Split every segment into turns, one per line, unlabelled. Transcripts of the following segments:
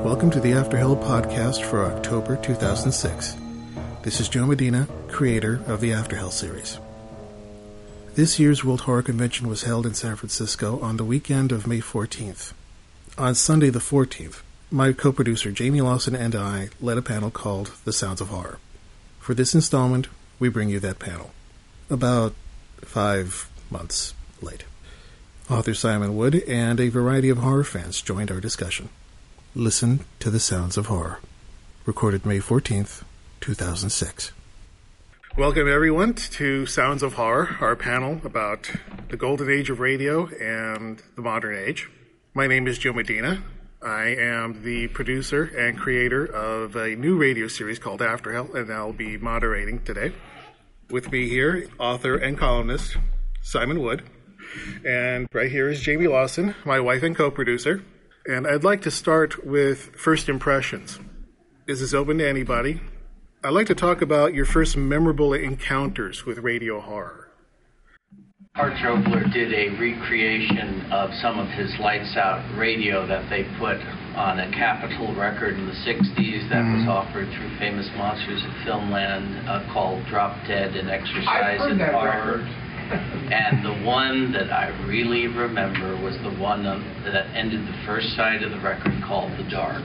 Welcome to the After Hell podcast for October 2006. This is Joe Medina, creator of the After Hell series. This year's World Horror Convention was held in San Francisco on the weekend of May 14th. On Sunday the 14th, my co-producer Jamie Lawson and I led a panel called The Sounds of Horror. For this installment, we bring you that panel. About 5 months late. Author Simon Wood and a variety of horror fans joined our discussion. Listen to The Sounds of Horror. Recorded May 14th, 2006. Welcome everyone to Sounds of Horror, our panel about the golden age of radio and the modern age. My name is Joe Medina. I am the producer and creator of a new radio series called After Hell, and I'll be moderating today. With me here, author and columnist Simon Wood. And right here is Jamie Lawson, my wife and co-producer. And I'd like to start with first impressions. Is this open to anybody? I'd like to talk about your first memorable encounters with radio horror.
Art Jobler did a recreation of some of his Lights Out radio that they put on a Capitol record in the 60s that was offered through Famous Monsters at Filmland called Drop Dead and Exercise in Horror. And the one that I really remember was the one that ended the first side of the record called The Dark.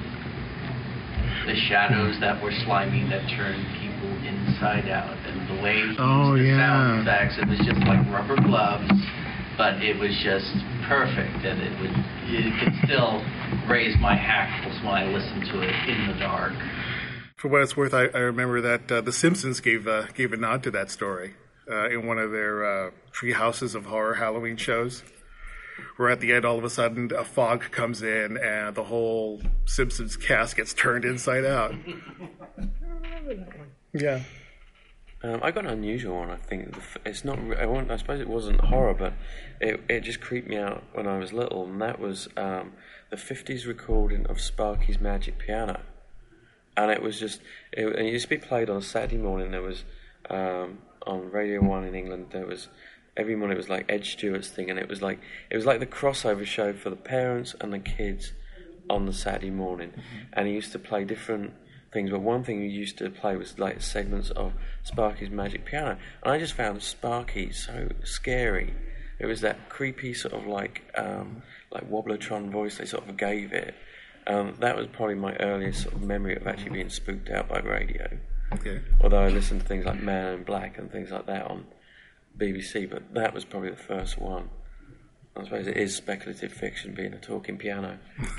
The shadows that were slimy that turned people inside out. And the way he used the sound effects, it was just like rubber gloves, but it was just perfect. And it could still raise my hackles when I listened to it in the dark.
For what it's worth, I remember that The Simpsons gave a nod to that story. In one of their Tree Houses of Horror Halloween shows, where at the end, all of a sudden, a fog comes in and the whole Simpsons cast gets turned inside out. I remember that one. Yeah.
I got an unusual one, I think. It's not. I suppose it wasn't horror, but it just creeped me out when I was little, and that was the 50s recording of Sparky's Magic Piano. And it was just... it used to be played on a Saturday morning. There was... on Radio 1 in England, there was every morning it was like Ed Stewart's thing, and it was like the crossover show for the parents and the kids on the Saturday morning. And he used to play different things, but one thing he used to play was like segments of Sparky's Magic Piano, and I just found Sparky so scary. It was that creepy sort of like Wobblertron voice they sort of gave it. That was probably my earliest sort of memory of actually being spooked out by radio.
Okay.
Although I listened to things like Man in Black and things like that on BBC, but that was probably the first one. I suppose it is speculative fiction being a talking piano.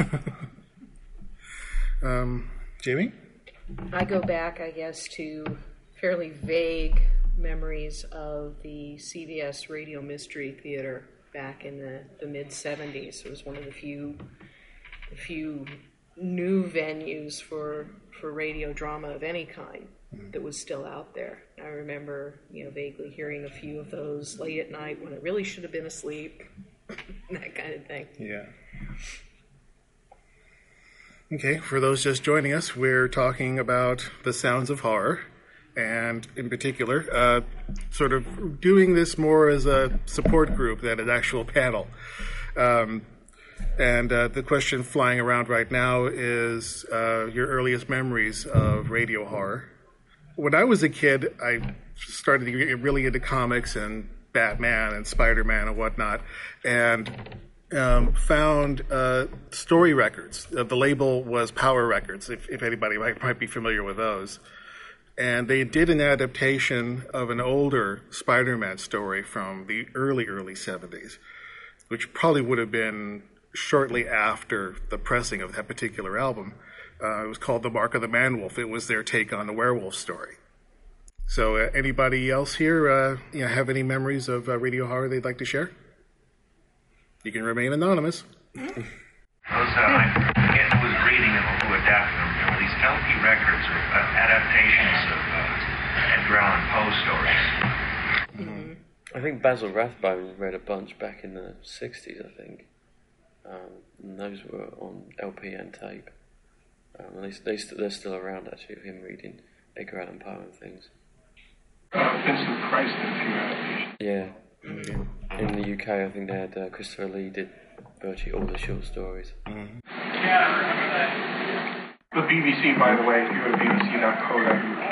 Jamie?
I go back, I guess, to fairly vague memories of the CBS Radio Mystery Theater back in the mid-'70s. It was one of the few new venues for radio drama of any kind that was still out there. I remember, vaguely hearing a few of those late at night when I really should have been asleep, that kind of thing.
Yeah. Okay, for those just joining us, we're talking about The Sounds of Horror, and in particular, sort of doing this more as a support group than an actual panel. And the question flying around right now is your earliest memories of radio horror. When I was a kid, I started to get really into comics and Batman and Spider-Man and whatnot, and found story records. The label was Power Records, if anybody might be familiar with those. And they did an adaptation of an older Spider-Man story from the early 70s, which probably would have been shortly after the pressing of that particular album. It was called The Mark of the Man-Wolf. It was their take on the werewolf story. So anybody else here have any memories of radio horror they'd like to share? You can remain anonymous.
I forget who was reading them or who adapted them. These LP records are adaptations of Edgar Allan Poe stories.
Mm-hmm. I think Basil Rathbone read a bunch back in the 60s, I think. And those were on LP and tape. They're still around, actually, of him reading Edgar Allan Poe and things.
Vincent Price did a few adaptations.
Yeah. In the UK, I think they had Christopher Lee did virtually all the short stories.
Yeah, I remember that. The BBC, by the way, if you go to bbc.co.uk,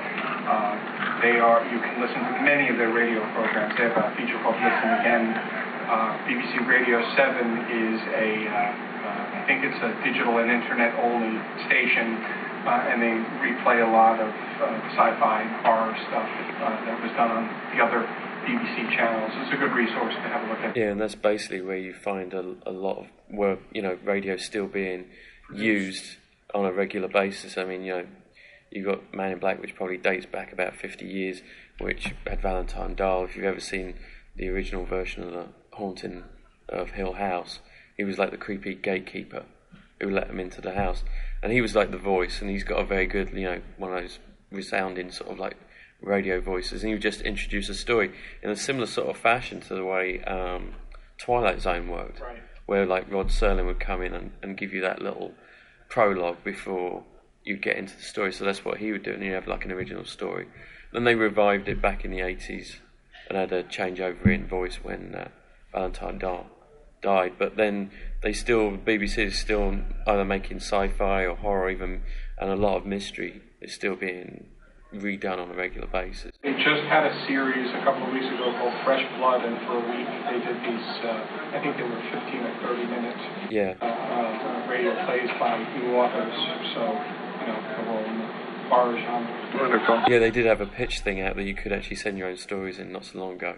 you can listen to many of their radio programs. They have a feature called Listen Again. BBC Radio 7 is I think it's a digital and internet-only station, and they replay a lot of sci-fi and horror stuff that was done on the other BBC channels. It's a good resource to have a look at.
Yeah, and that's basically where you find a lot of where radio still being used on a regular basis. I mean, you've got Man in Black, which probably dates back about 50 years, which had Valentine Dahl. If you've ever seen the original version of The Haunting of Hill House, he was like the creepy gatekeeper who let him into the house, and he was like the voice, and he's got a very good, one of those resounding sort of like radio voices, and he would just introduce a story in a similar sort of fashion to the way Twilight Zone worked,
right,
where like Rod Serling would come in and give you that little prologue before you get into the story. So that's what he would do, and you have like an original story. Then they revived it back in the 80s and had a changeover in voice when Valentine Dahl died. But then BBC is still either making sci-fi or horror even, and a lot of mystery is still being redone on a regular basis.
They just had a series a couple of weeks ago called Fresh Blood, and for a week they did these, I think they were 15 or 30 minutes radio plays by new authors, so, the whole horror genre.
Wonderful.
Yeah, they did have a pitch thing out that you could actually send your own stories in not so long ago.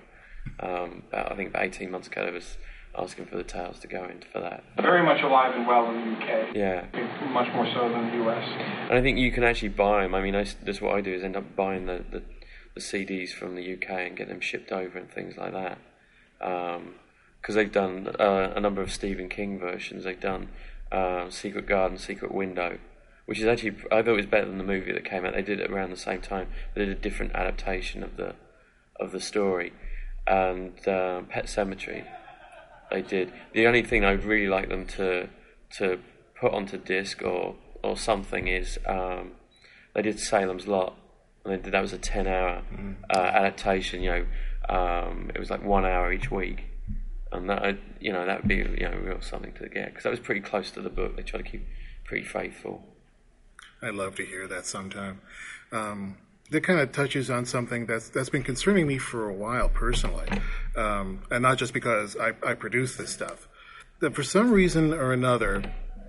I think about 18 months ago, they was asking for the Tales to go in for that.
Very much alive and well in the UK.
Yeah.
I think much more so than the US.
And I think you can actually buy them. I mean, that's what I do, is end up buying the CDs from the UK and get them shipped over and things like that. Because they've done a number of Stephen King versions. They've done Secret Garden, Secret Window, which is actually, I thought it was better than the movie that came out. They did it around the same time. They did a different adaptation of the story. And Pet Sematary, they did. The only thing I'd really like them to put onto disc or something is they did Salem's Lot, and that was a 10-hour adaptation. It was like 1 hour each week, and that would be real something to get, because that was pretty close to the book. They try to keep pretty faithful.
I'd love to hear that sometime. That kind of touches on something that's been concerning me for a while personally, and not just because I produce this stuff. That for some reason or another,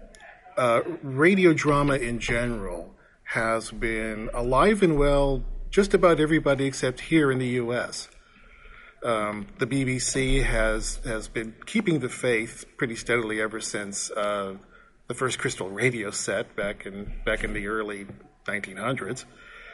radio drama in general has been alive and well just about everybody except here in the U.S. The BBC has been keeping the faith pretty steadily ever since the first Crystal Radio set back in the early 1900s.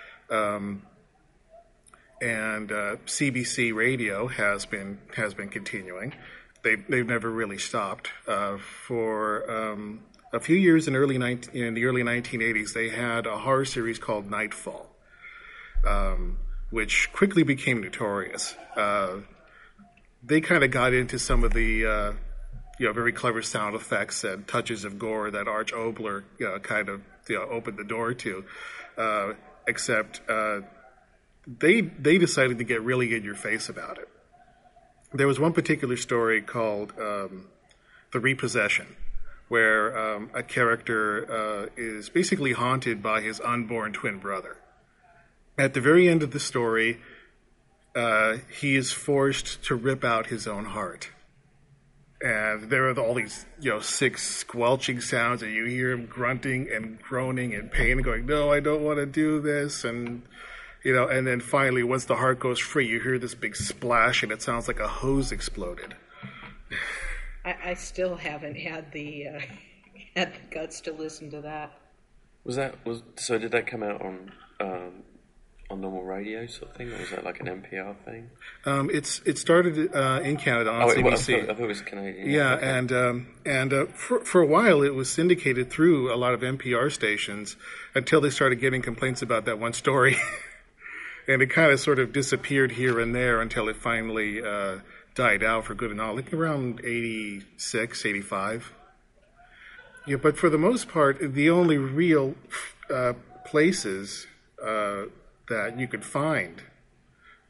And CBC Radio has been continuing. They've never really stopped. For a few years in the early 1980s, they had a horror series called Nightfall, which quickly became notorious. They kind of got into some of the very clever sound effects and touches of gore that Arch Oboler kind of opened the door to. Except they decided to get really in your face about it. There was one particular story called The Repossession, where a character is basically haunted by his unborn twin brother. At the very end of the story, he is forced to rip out his own heart. And there are all these, sick squelching sounds, and you hear him grunting and groaning in pain and going, "No, I don't want to do this." And, and then finally, once the heart goes free, you hear this big splash, and it sounds like a hose exploded.
I still haven't had the guts to listen to that.
So did that come out on normal radio sort of thing, or was that like an NPR thing? It started in Canada on CBC. I thought it was Canadian.
Yeah, okay. and for a while it was syndicated through a lot of NPR stations until they started getting complaints about that one story, and it kind of sort of disappeared here and there until it finally died out for good and all, like around 86, 85. Yeah, but for the most part, the only real places that you could find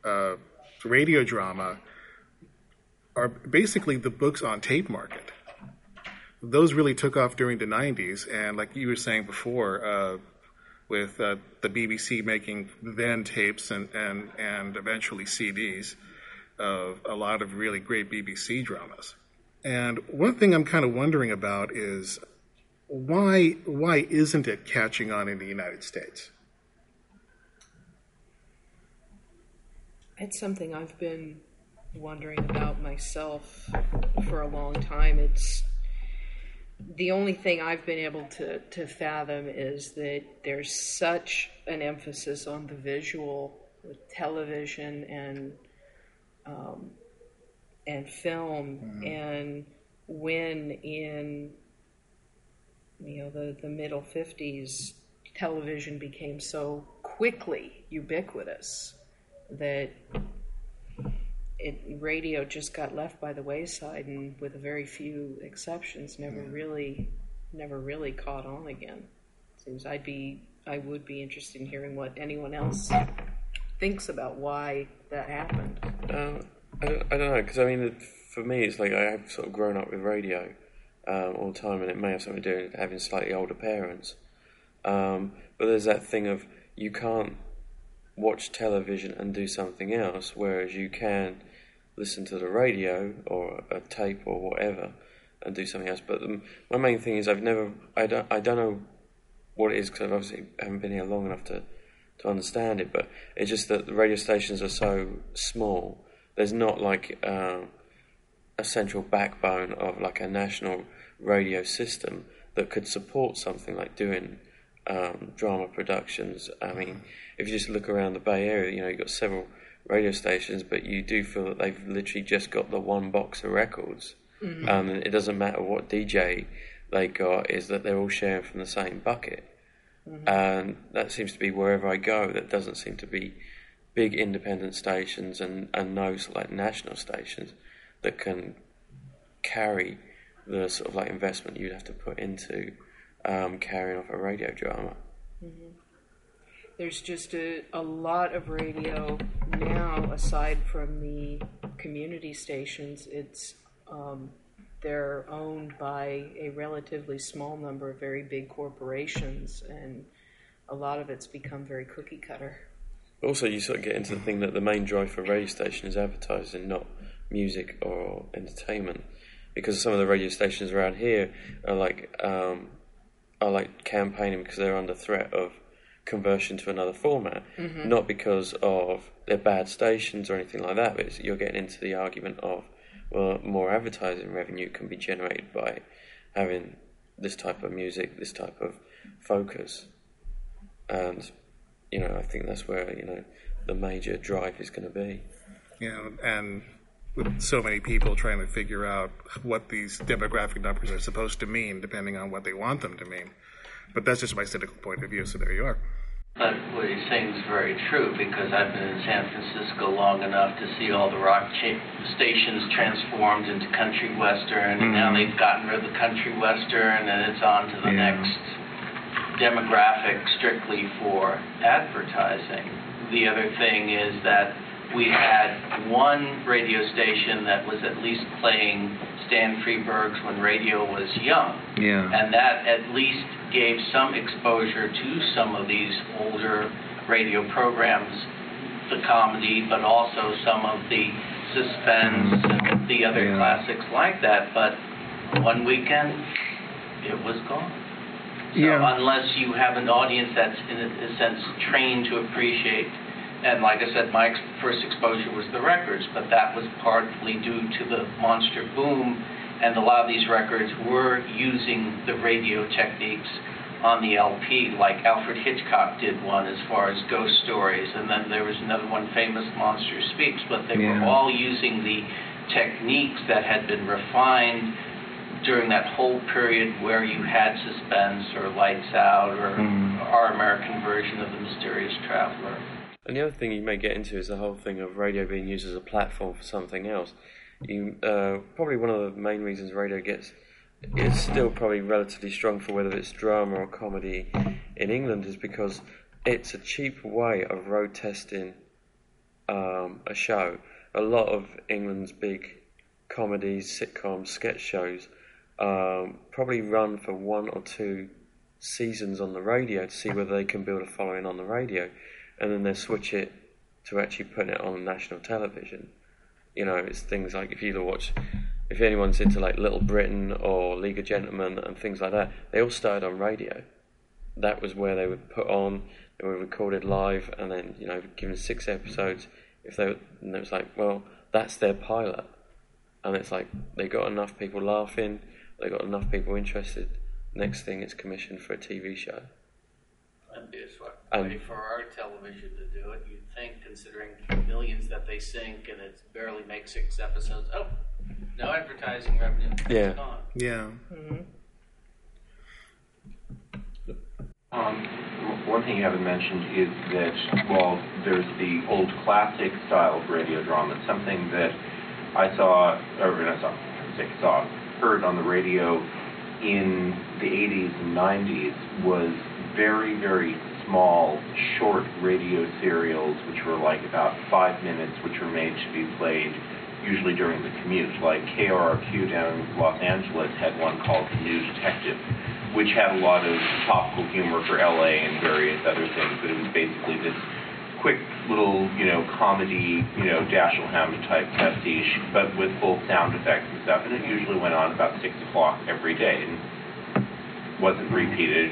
radio drama are basically the books on tape market. those really took off during the 90s. And like you were saying before, with the BBC making then tapes and eventually CDs of a lot of really great BBC dramas. And one thing I'm kind of wondering about is why isn't it catching on in the United States?
It's something I've been wondering about myself for a long time. It's the only thing I've been able to fathom is that there's such an emphasis on the visual with television and film, and when in the middle 50s, television became so quickly ubiquitous that radio just got left by the wayside, and with a very few exceptions, never really caught on again. Seems I would be interested in hearing what anyone else thinks about why that happened.
I don't know, because I mean, for me, it's like I have sort of grown up with radio all the time, and it may have something to do with having slightly older parents. But there's that thing of you can't watch television and do something else, whereas you can listen to the radio or a tape or whatever and do something else. But my main thing is I don't know what it is, because I obviously haven't been here long enough to understand it, but it's just that the radio stations are so small. There's not like a central backbone of like a national radio system that could support something like doing drama productions. I mean, if you just look around the Bay Area, you've got several radio stations, but you do feel that they've literally just got the one box of records. And it doesn't matter what DJ they got, is that they're all sharing from the same bucket. And that seems to be wherever I go. That doesn't seem to be big independent stations and no sort of like national stations that can carry the sort of like investment you'd have to put into carrying off a radio drama.
There's just a lot of radio now, aside from the community stations. It's they're owned by a relatively small number of very big corporations, and a lot of it's become very cookie cutter.
Also, you sort of get into the thing that the main drive for a radio station is advertising, not music or entertainment. Because some of the radio stations around here are like campaigning because they're under threat of conversion to another format, not because of they're bad stations or anything like that. But you're getting into the argument of, well, more advertising revenue can be generated by having this type of music, this type of focus, and I think that's where the major drive is going to be.
And with so many people trying to figure out what these demographic numbers are supposed to mean, depending on what they want them to mean. But that's just my cynical point of view, so there you are.
But what he's saying is very true, because I've been in San Francisco long enough to see all the rock stations transformed into country western, and now they've gotten rid of the country western, and it's on to the next demographic strictly for advertising. The other thing is that we had one radio station that was at least playing Stan Freberg's When Radio Was Young. And that at least gave some exposure to some of these older radio programs, the comedy, but also some of the suspense and the other classics like that. But one weekend, it was gone. So unless you have an audience that's, in a sense, trained to appreciate. And like I said, my first exposure was the records, but that was partly due to the monster boom, and a lot of these records were using the radio techniques on the LP, like Alfred Hitchcock did one as far as ghost stories, and then there was another one, Famous Monster Speaks, but they were all using the techniques that had been refined during that whole period where you had suspense or Lights Out or our American version of The Mysterious Traveler.
And the other thing you may get into is the whole thing of radio being used as a platform for something else. Probably one of the main reasons radio is still probably relatively strong for whether it's drama or comedy in England is because it's a cheap way of road testing a show. A lot of England's big comedies, sitcoms, sketch shows probably run for 1 or 2 seasons on the radio to see whether they can build a following on the radio, and then they switch it to actually putting it on national television. You know, it's things like if anyone's into like Little Britain or League of Gentlemen and things like that, they all started on radio. That was where they were put on. They were recorded live, and then given 6 episodes. And it was like, well, that's their pilot, and it's like they got enough people laughing, they got enough people interested. Next thing, it's commissioned for a TV show.
And it's way for our television to do it. You'd think, considering the millions that they sink, and it barely makes 6 episodes. Oh, no advertising revenue.
Yeah.
It's gone.
Yeah.
Mm-hmm.
One thing you haven't mentioned is that, well, there's the old classic style of radio drama, something that heard on the radio in the 80s and 90s was very, very small, short radio serials, which were like about 5 minutes, which were made to be played usually during the commute. Like KRRQ down in Los Angeles had one called The New Detective, which had a lot of topical humor for LA and various other things, but it was basically this quick little, comedy, Dashiell Hammett type pastiche, but with full sound effects and stuff, and it usually went on about 6 o'clock every day, and wasn't repeated,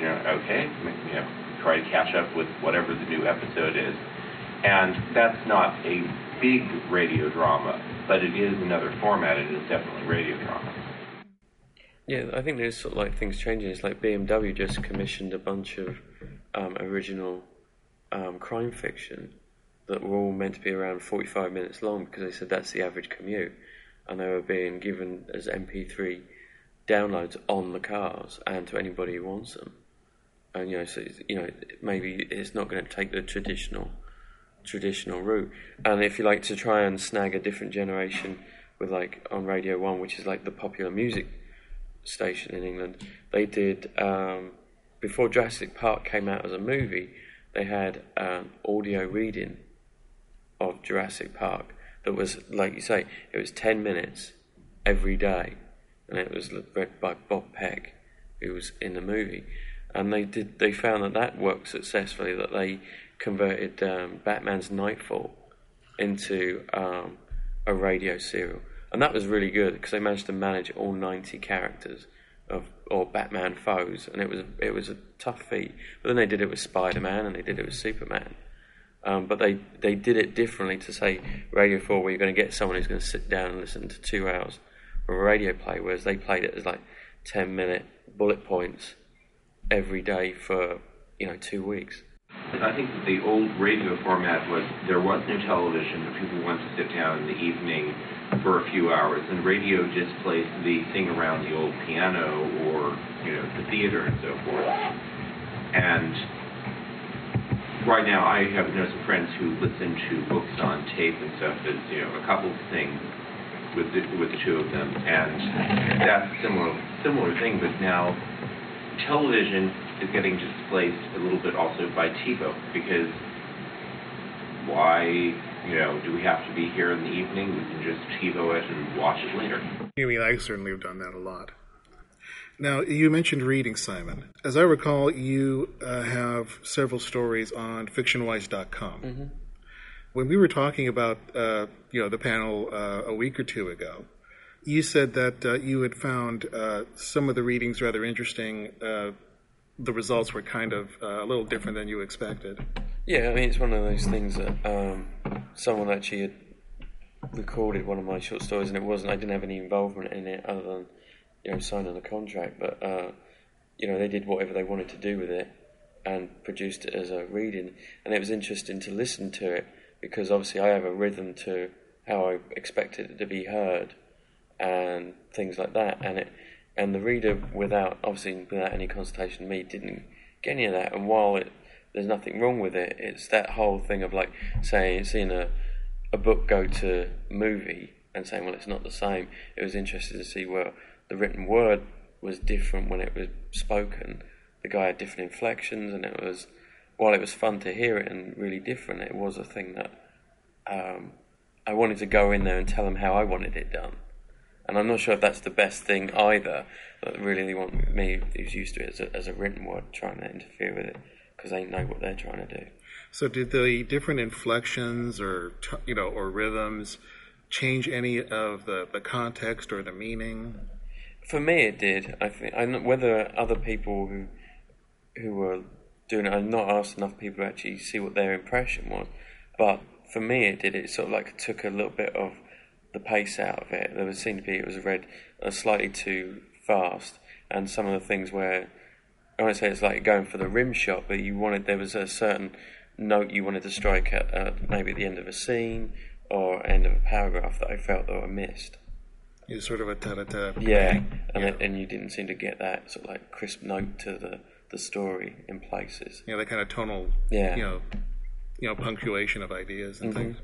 try to catch up with whatever the new episode is. And that's not a big radio drama, but it is another format. It is definitely radio drama.
Yeah, I think there's sort of like things changing. It's like BMW just commissioned a bunch of original crime fiction that were all meant to be around 45 minutes long, because they said that's the average commute, and they were being given as MP3 downloads on the cars and to anybody who wants them. And maybe it's not going to take the traditional route. And if you like to try and snag a different generation with like on Radio 1, which is like the popular music station in England, they did before Jurassic Park came out as a movie, they had an audio reading of Jurassic Park that was, like you say, it was 10 minutes every day, and it was read by Bob Peck, who was in the movie. And they found that worked successfully, that they converted Batman's Nightfall into a radio serial. And that was really good, because they managed to manage all 90 characters or Batman foes, and it was a tough feat. But then they did it with Spider-Man, and they did it with Superman. But they did it differently to, say, Radio 4, where you're going to get someone who's going to sit down and listen to 2 hours of a radio play, whereas they played it as like 10-minute bullet points every day for 2 weeks.
I think that the old radio format was, there was no television, but people wanted to sit down in the evening for a few hours, and radio displaced the thing around the old piano or, the theater and so forth. And right now I have some friends who listen to books on tape and stuff. There's, a couple of things with the two of them, and that's a similar thing, but now television is getting displaced a little bit also by TiVo, because why, do we have to be here in the evening? We can just TiVo it and watch it later.
You mean, I certainly have done that a lot. Now, you mentioned reading, Simon. As I recall, you have several stories on fictionwise.com. Mm-hmm. When we were talking about, the panel a week or two ago, you said that you had found some of the readings rather interesting. The results were kind of a little different than you expected.
Yeah, I mean, it's one of those things that someone actually had recorded one of my short stories, and I didn't have any involvement in it other than, signing a contract, but, they did whatever they wanted to do with it and produced it as a reading, and it was interesting to listen to it, because obviously I have a rhythm to how I expected it to be heard and things like that, and the reader, without any consultation with me, didn't get any of that. And while there's nothing wrong with it, it's that whole thing of like seeing a book go to movie and saying, well, it's not the same. It was interesting to see where the written word was different when it was spoken. The guy had different inflections, and while it was fun to hear it and really different, it was a thing that I wanted to go in there and tell them how I wanted it done. And I'm not sure if that's the best thing either. But really, they want me, who's used to it as a written word, trying to interfere with it because they know what they're trying to do.
So did the different inflections or rhythms change any of the context or the meaning?
For me, it did. I think whether other people who were doing it, I've not asked enough people to actually see what their impression was. But for me, it did. It sort of like took a little bit of the pace out of it. There would seem to be it was read slightly too fast, and some of the things where I won't say it's like going for the rim shot, but there was a certain note you wanted to strike at maybe at the end of a scene or end of a paragraph that I felt that were missed.
You sort of a ta-ta-ta.
Yeah, and you didn't seem to get that sort of like crisp note to the story in places.
Yeah, that kind of tonal, punctuation of ideas and things.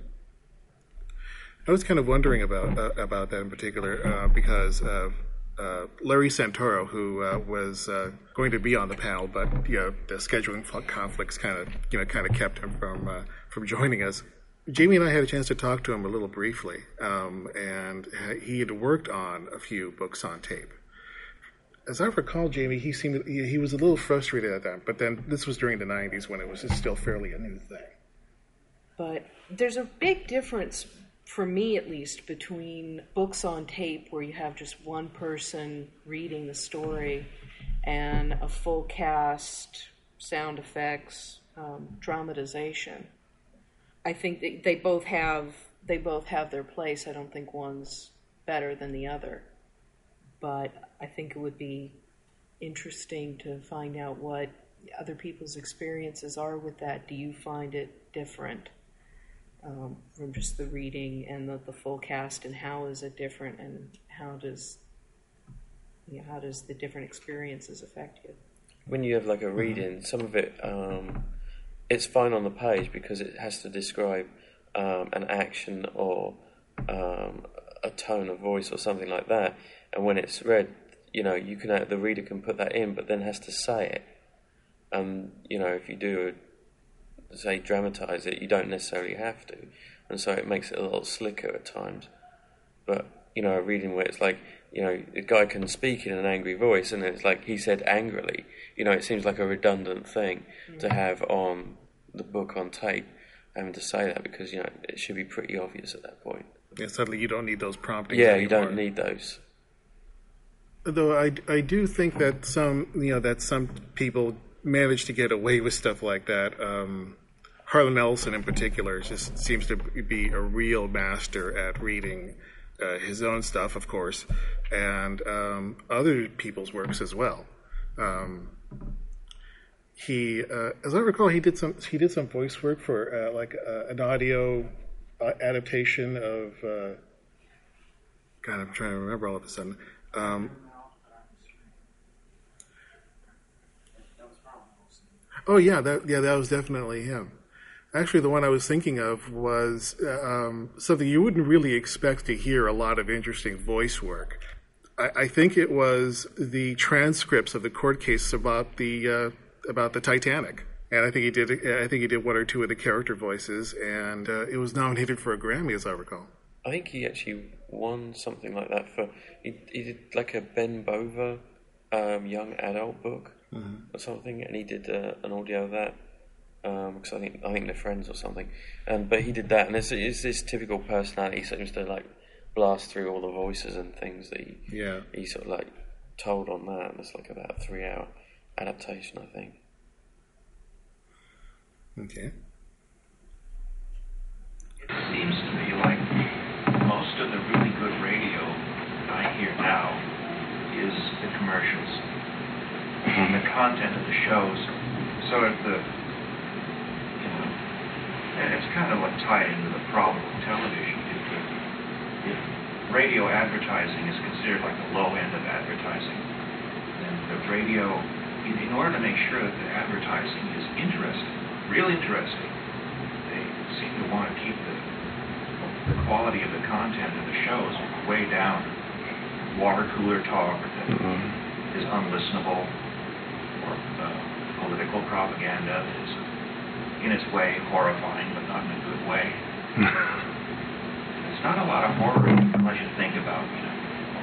I was kind of wondering about that in particular because Larry Santoro, who was going to be on the panel, but the scheduling conflicts kind of kept him from joining us. Jamie and I had a chance to talk to him a little briefly, and he had worked on a few books on tape. As I recall, Jamie, he was a little frustrated at that, but then this was during the 90s when it was still fairly a new thing.
But there's a big difference, for me at least, between books on tape where you have just one person reading the story and a full cast, sound effects, dramatization. I think they both have their place. I don't think one's better than the other. But I think it would be interesting to find out what other people's experiences are with that. Do you find it different from just the reading and the full cast, and how is it different, and how does the different experiences affect you? When
you have like a reading, some of it it's fine on the page because it has to describe an action or a tone of voice or something like that. And when it's read, the reader can put that in, but then has to say it. If you do, say, dramatize it, you don't necessarily have to. And so it makes it a little slicker at times. But, a reading where it's like, a guy can speak in an angry voice and it's like he said angrily. It seems like a redundant thing to have on the book on tape, having to say that because, it should be pretty obvious at that point.
Yeah, suddenly you don't need those promptings
anymore.
You
don't need those.
Though I do think that some people manage to get away with stuff like that. Harlan Ellison in particular just seems to be a real master at reading his own stuff, of course, and other people's works as well. He, as I recall, he did some voice work for an audio adaptation of. God, I'm trying to remember all of a sudden. That was definitely him. Actually, the one I was thinking of was something you wouldn't really expect to hear a lot of interesting voice work. I think it was the transcripts of the court case about the Titanic, and I think he did one or two of the character voices, and it was nominated for a Grammy, as I recall.
I think he actually won something like that he did like a Ben Bova young adult book or something, and he did an audio of that because I think they're friends or something. But he did that, and it's this typical personality. He seems to like blast through all the voices and things that he sort of like told on that. And it's like about a 3-hour adaptation, I think.
Okay.
It seems to me like most of the really good radio I hear now is the commercials. And the content of the shows, sort of and it's kind of like tied into the problem of television. If radio advertising is considered like the low end of advertising, then the radio, in order to make sure that the advertising is interesting, real interesting, they seem to want to keep the quality of the content of the shows way down. Water cooler talk that is unlistenable, or political propaganda that is, in its way, horrifying, but not in a good way. There's not a lot of horror unless you think about,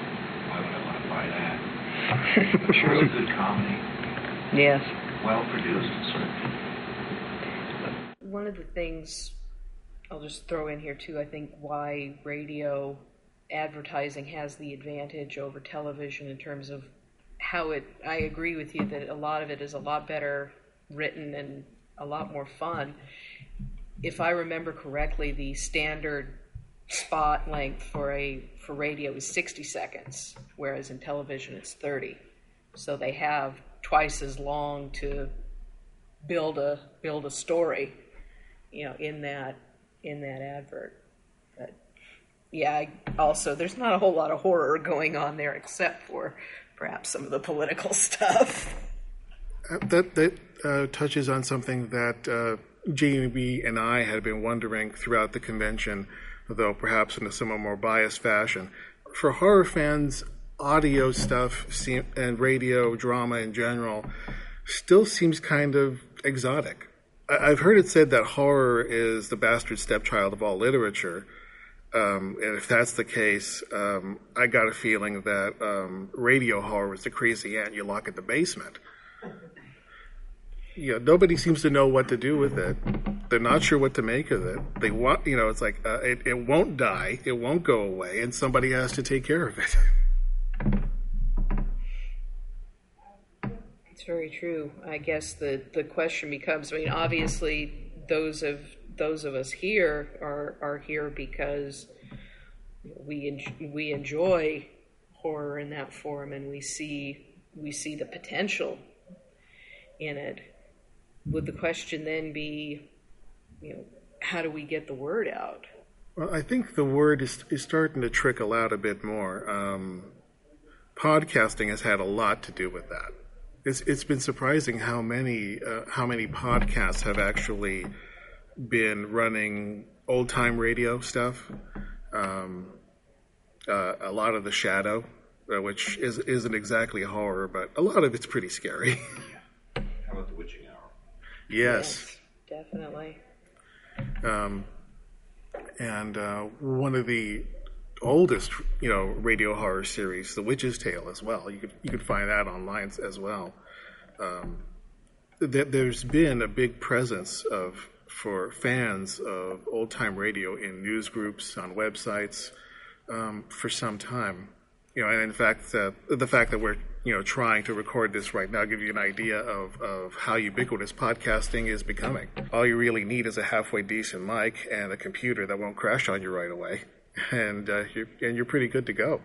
try that. Really good comedy.
Yes.
Well produced.
One of the things I'll just throw in here too, I think why radio advertising has the advantage over television in terms of how I agree with you that a lot of it is a lot better written and a lot more fun. If I remember correctly, the standard spot length for radio is 60 seconds, whereas in television it's 30. So they have twice as long to build a story, in that advert. But yeah, also there's not a whole lot of horror going on there except for perhaps some of the political stuff.
That touches on something that Jamie and I had been wondering throughout the convention, though perhaps in a somewhat more biased fashion. For horror fans, audio stuff and radio drama in general still seems kind of exotic. I've heard it said that horror is the bastard stepchild of all literature. And if that's the case, I got a feeling that radio horror is the crazy ant you lock in the basement. Nobody seems to know what to do with it. They're not sure what to make of it. They want, it's like it won't die, it won't go away, and somebody has to take care of it.
It's very true. I guess the question becomes, obviously those of us here are here because we enjoy horror in that form, and we see the potential in it. Would the question then be, how do we get the word out?
Well, I think the word is starting to trickle out a bit more. Podcasting has had a lot to do with that. It's been surprising how many podcasts have actually been running old time radio stuff. A lot of the shadow, which isn't exactly horror, but a lot of it's pretty scary.
How about the witching hour?
Yes,
definitely.
And one of the oldest, radio horror series, The Witch's Tale, as well. You could find that online as well. There's been a big presence for fans of old time radio in news groups, on websites, for some time. And in fact, the fact that we're trying to record this right now gives you an idea of how ubiquitous podcasting is becoming. All you really need is a halfway decent mic and a computer that won't crash on you right away, and you're pretty good to go.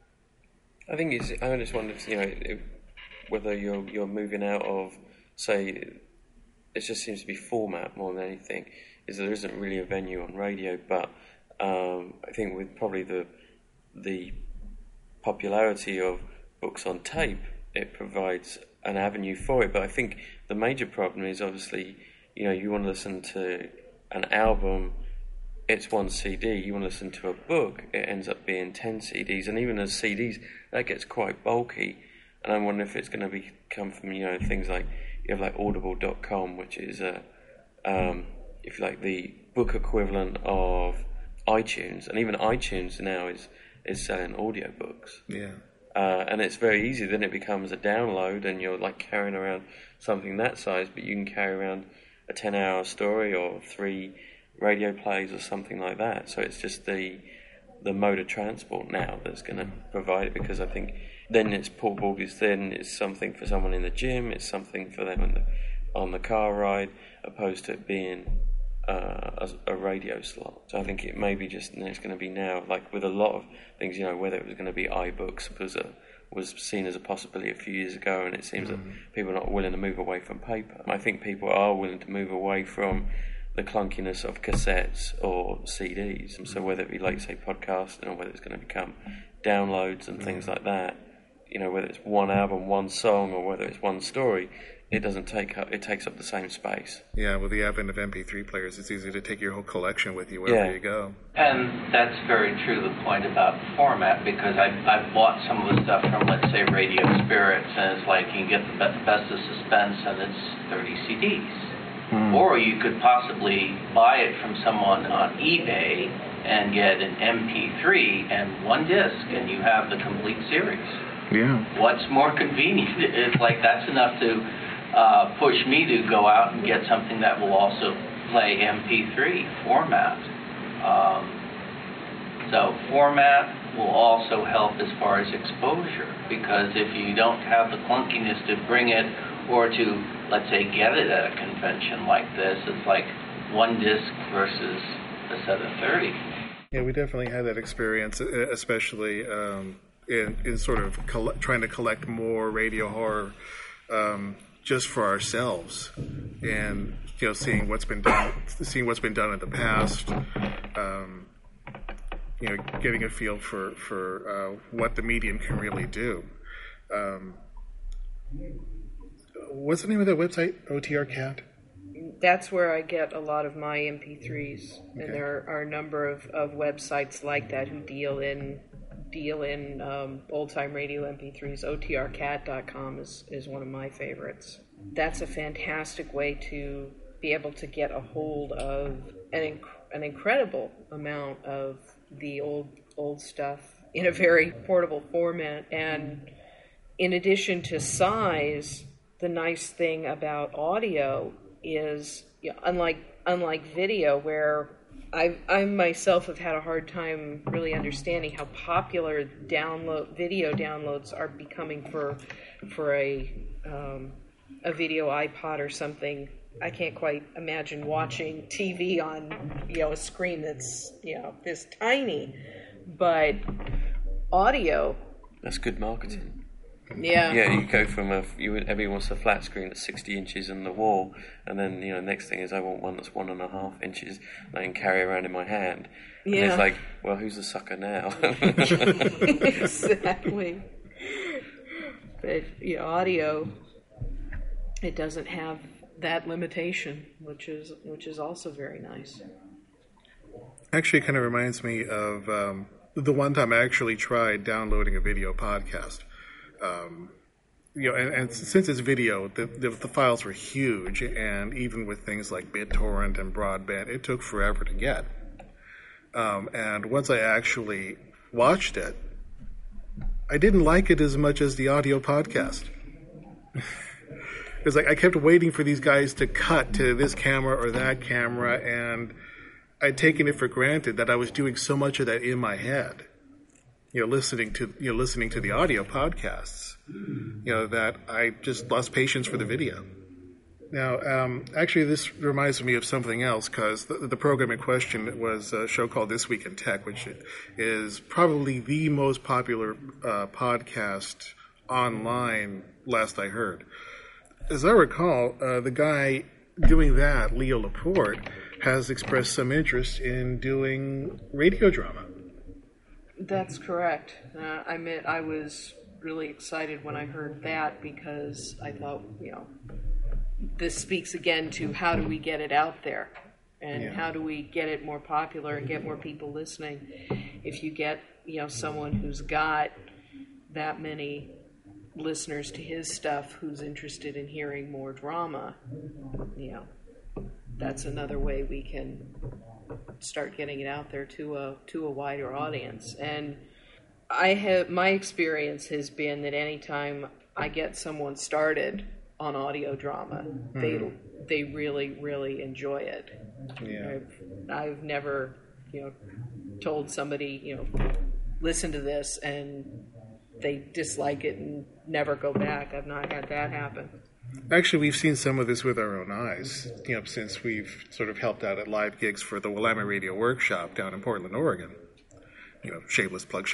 I just wondered, whether you're moving out of, say, it just seems to be format more than anything. Is there isn't really a venue on radio, but I think with probably the popularity of books on tape, it provides an avenue for it. But I think the major problem is obviously, you want to listen to an album, it's one CD. You want to listen to a book, it ends up being 10 CDs. And even as CDs, that gets quite bulky. And I wonder if it's going to come from, things like, you have like Audible.com, which is, if you like, the book equivalent of iTunes. And even iTunes now is selling audiobooks.
Yeah.
And it's very easy. Then it becomes a download, and you're like carrying around something that size, but you can carry around a 10-hour story or 3 radio plays or something like that. So it's just the mode of transport now that's going to provide it, because I think then it's portable, because then it's something for someone in the gym, it's something for them on the car ride, opposed to it being a radio slot. So I think it may be just, it's going to be now, like with a lot of things, whether it was going to be iBooks was seen as a possibility a few years ago, and it seems that people are not willing to move away from paper. I think people are willing to move away from the clunkiness of cassettes or CDs. And so whether it be, like, say, podcasting, or whether it's going to become downloads and things like that, whether it's one album, one song, or whether it's one story, it takes up the same space.
Yeah, with the advent of MP3 players, it's easy to take your whole collection with you wherever you go.
And that's very true, the point about format, because I've bought some of the stuff from, let's say, Radio Spirits, and it's like you can get the best of suspense, and it's 30 CDs. Or you could possibly buy it from someone on eBay and get an MP3 and one disc, and you have the complete series.
Yeah.
What's more convenient? It's like that's enough to push me to go out and get something that will also play MP3 format. So format will also help as far as exposure, because if you don't have the clunkiness to bring it or to, let's say, get it at a convention like this, it's like one disc versus a set of 30.
Yeah, we definitely had that experience, especially in sort of trying to collect more radio horror just for ourselves, and seeing what's been done in the past. Getting a feel for what the medium can really do. What's the name of that website? OTR Cat?
That's where I get a lot of my MP3s,
Okay.
and there are a number of websites like that who deal in old-time radio MP3s. OTRCat.com is one of my favorites. That's a fantastic way to be able to get a hold of an incredible amount of the old stuff in a very portable format. And in addition to size, the nice thing about audio is, unlike video, where I myself have had a hard time really understanding how popular video downloads are becoming for a video iPod or something. I can't quite imagine watching TV on a screen that's this tiny, but audio.
That's good marketing.
Yeah.
Yeah, you go from everyone wants a flat screen that's 60 inches on the wall, and then next thing is I want one that's 1.5 inches that I can carry around in my hand. And
Yeah.
it's like, well, who's the sucker now?
Exactly. But audio, it doesn't have that limitation, which is also very nice.
Actually, it kind of reminds me of the one time I actually tried downloading a video podcast. And since it's video, the files were huge, and even with things like BitTorrent and Broadband, it took forever to get. And once I actually watched it, I didn't like it as much as the audio podcast. It's like I kept waiting for these guys to cut to this camera or that camera, and I'd taken it for granted that I was doing so much of that in my head. Listening to the audio podcasts, that I just lost patience for the video. Now, actually, this reminds me of something else, because the program in question was a show called This Week in Tech, which is probably the most popular podcast online, last I heard. As I recall, the guy doing that, Leo Laporte, has expressed some interest in doing radio drama.
That's correct. I admit I was really excited when I heard that, because I thought, this speaks again to how do we get it out there, and how do we get it more popular and get more people listening. If you get, someone who's got that many listeners to his stuff who's interested in hearing more drama, that's another way we can start getting it out there to a wider audience. And my experience has been that anytime I get someone started on audio drama, they really, really enjoy it.
Yeah.
I've never, told somebody, listen to this, and they dislike it and never go back. I've not had that happen.
Actually, we've seen some of this with our own eyes, since we've sort of helped out at live gigs for the Willamette Radio Workshop down in Portland, Oregon. Shameless plug.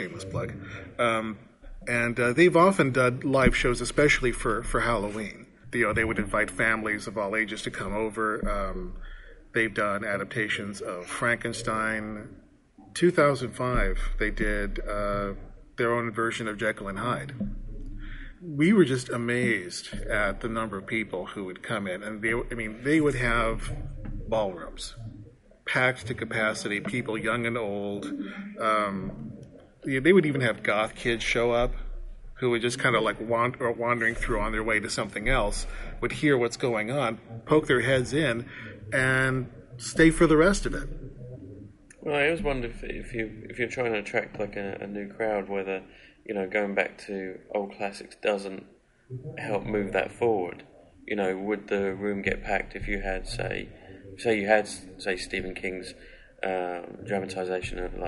And they've often done live shows, especially for Halloween. They would invite families of all ages to come over. They've done adaptations of Frankenstein. 2005, they did their own version of Jekyll and Hyde. We were just amazed at the number of people who would come in, and they would have ballrooms packed to capacity, people young and old. They would even have goth kids show up who would just kind of like wandering through on their way to something else, would hear what's going on, poke their heads in, and stay for the rest of it.
Well, I always wonder if you're trying to attract like a new crowd, whether going back to old classics doesn't help move that forward. Would the room get packed if you had, say Stephen King's dramatization of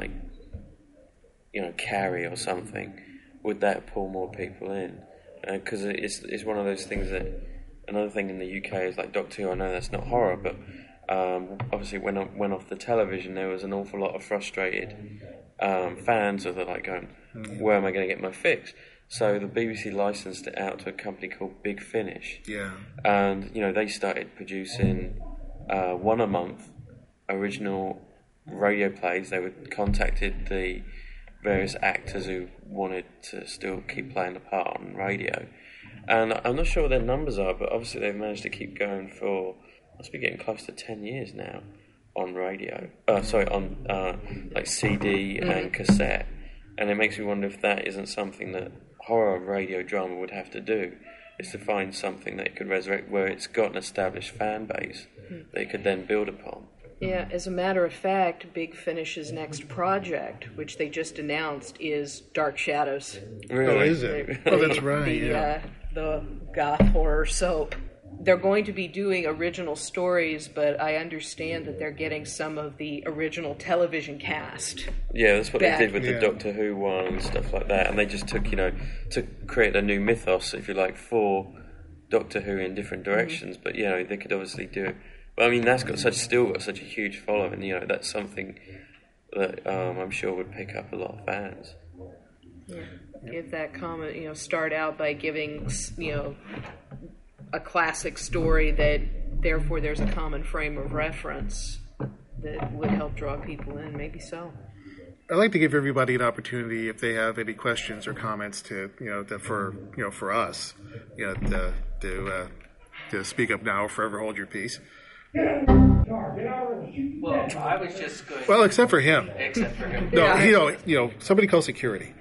Carrie or something? Would that pull more people in? Because it's one of those things that another thing in the UK is like Doctor Who. I know that's not horror, but obviously when it went off the television, there was an awful lot of frustrated fans of going, where am I going to get my fix? So the BBC licensed it out to a company called Big Finish.
Yeah.
And, they started producing one a month original radio plays. They contacted the various actors who wanted to still keep playing the part on radio. And I'm not sure what their numbers are, but obviously they've managed to keep going for, must be getting close to 10 years now on radio. On CD and cassette. And it makes me wonder if that isn't something that horror radio drama would have to do, is to find something that it could resurrect where it's got an established fan base that it could then build upon.
Yeah, as a matter of fact, Big Finish's next project, which they just announced, is Dark Shadows.
Really?
Oh, is it? That's right,
the goth horror soap. They're going to be doing original stories, but I understand that they're getting some of the original television cast.
Yeah, that's what
back.
they did with the Doctor Who one and stuff like that. And they just took, to create a new mythos, if you like, for Doctor Who in different directions. But, they could obviously do it. But, I mean, that's still got such a huge following. That's something that I'm sure would pick up a lot of fans.
Yeah. Give that comment, start out by giving, a classic story that therefore there's a common frame of reference that would help draw people in. Maybe so.
I'd like to give everybody an opportunity, if they have any questions or comments, for us, to speak up now or forever hold your peace.
Well, I was just going.
Well, except for him.
Except for him.
No, somebody call security.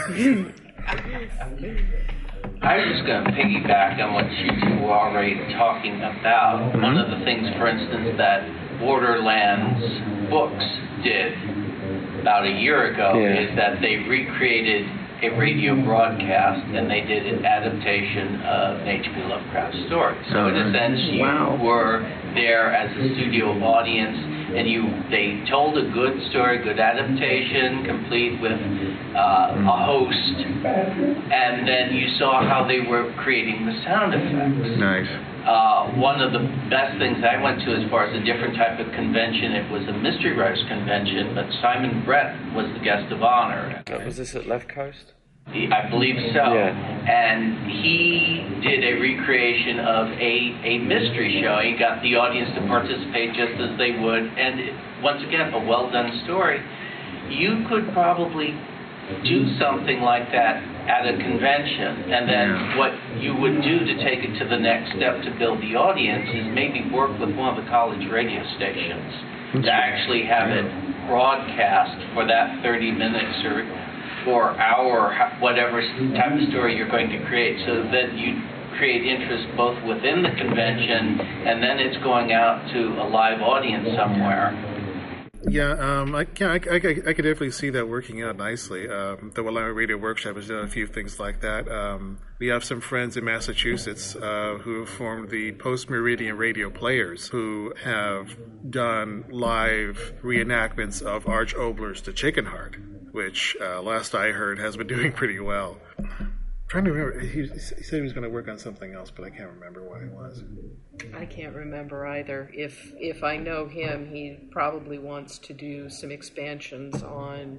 I was just going to piggyback on what you two were already talking about. One of the things, for instance, that Borderlands Books did about a year ago is that they recreated a radio broadcast and they did an adaptation of an H.P. Lovecraft story. So in a sense, you were there as a studio audience, and they told a good story, good adaptation, complete with a host, and then you saw how they were creating the sound effects.
Nice.
One of the best things I went to as far as a different type of convention, it was a Mystery Writers convention, but Simon Brett was the guest of honor.
Was this at Left Coast?
I believe so.
Yeah.
And he did a recreation of a mystery show. He got the audience to participate just as they would. And once again, a well-done story. You could probably do something like that at a convention. And then what you would do to take it to the next step to build the audience is maybe work with one of the college radio stations to actually have it broadcast for that 30 minutes or hour, whatever type of story you're going to create, so that you create interest both within the convention and then it's going out to a live audience somewhere.
Yeah, I could definitely see that working out nicely. The Willamette Radio Workshop has done a few things like that. We have some friends in Massachusetts who have formed the Post Meridian Radio Players, who have done live reenactments of Arch Obler's The Chicken Heart, which, last I heard, has been doing pretty well. I'm trying to remember, he said he was going to work on something else, but I can't remember what it was.
I can't remember either. If I know him, he probably wants to do some expansions on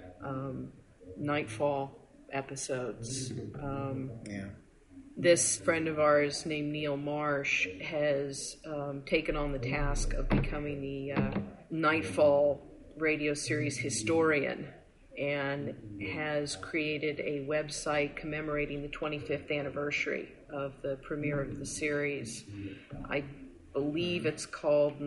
Nightfall episodes. This friend of ours named Neil Marsh has taken on the task of becoming the Nightfall radio series historian, and has created a website commemorating the 25th anniversary of the premiere of the series. I believe it's called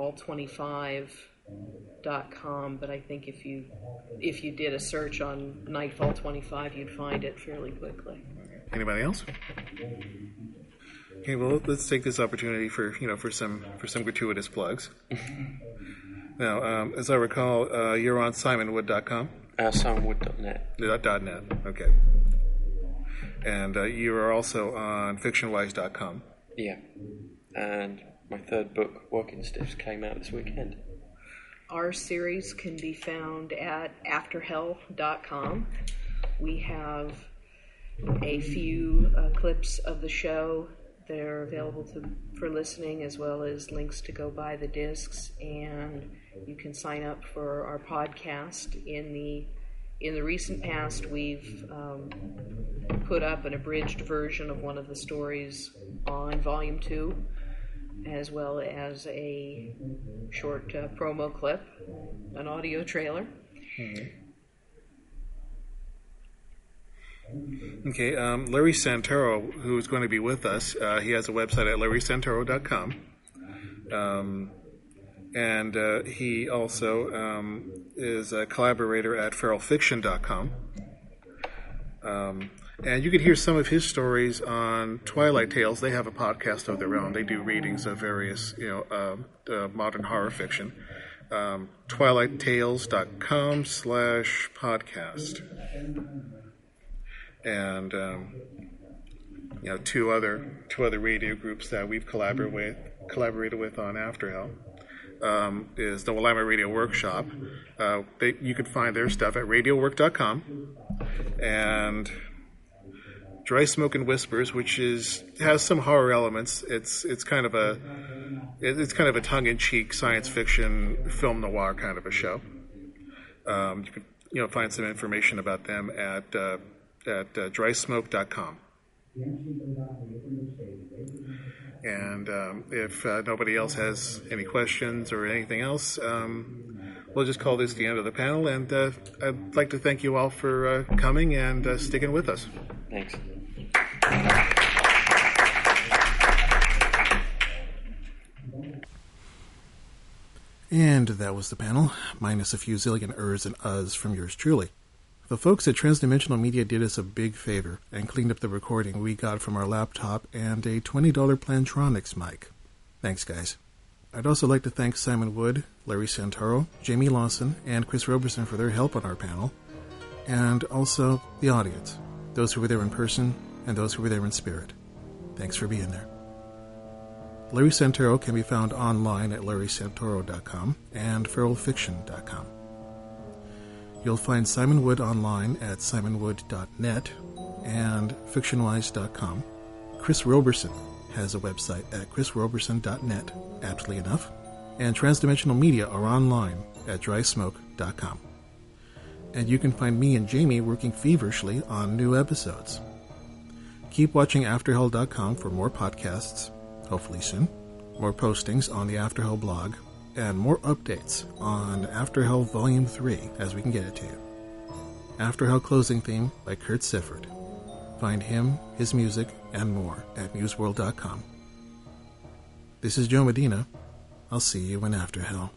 Nightfall25.com, but I think if you did a search on Nightfall 25, you'd find it fairly quickly.
Anybody else? Okay, well, let's take this opportunity for some gratuitous plugs. Now, as I recall, you're on SimonWood.com.
SimonWood.net.
.net, okay. And you are also on FictionWise.com.
Yeah. And my third book, Working Stiffs, came out this weekend.
Our series can be found at afterhell.com. We have a few clips of the show that are available for listening, as well as links to go buy the discs, and you can sign up for our podcast. In the recent past, we've put up an abridged version of one of the stories on Volume 2, as well as a short promo clip, an audio trailer.
Mm-hmm. Okay, Larry Santoro, who's going to be with us, he has a website at larrysantoro.com. And he also is a collaborator at feralfiction.com. And you can hear some of his stories on Twilight Tales. They have a podcast of their own. They do readings of various, modern horror fiction. twilighttales.com/podcast. And two other radio groups that we've collaborated with on After Hell is the Willamette Radio Workshop. You can find their stuff at radiowork.com, and Dry Smoke and Whispers, which has some horror elements. It's kind of a tongue-in-cheek science fiction film noir kind of a show. You can find some information about them at drysmoke.com. And if nobody else has any questions or anything else, we'll just call this the end of the panel. And I'd like to thank you all for coming and sticking with us.
Thanks.
And that was the panel, minus a few zillion ers and uhs from yours truly. The folks at Transdimensional Media did us a big favor and cleaned up the recording we got from our laptop and a $20 Plantronics mic. Thanks, guys. I'd also like to thank Simon Wood, Larry Santoro, Jamie Lawson, and Chris Roberson for their help on our panel, and also the audience, those who were there in person and those who were there in spirit. Thanks for being there. Larry Santoro can be found online at larrysantoro.com and feralfiction.com. You'll find Simon Wood online at simonwood.net and fictionwise.com. Chris Roberson has a website at chrisroberson.net, aptly enough, and Transdimensional Media are online at drysmoke.com. And you can find me and Jamie working feverishly on new episodes. Keep watching afterhell.com for more podcasts, hopefully soon, more postings on the Afterhell blog, and more updates on After Hell Volume 3 as we can get it to you. After Hell closing theme by Kurt Sifford. Find him, his music, and more at museworld.com. This is Joe Medina. I'll see you in After Hell.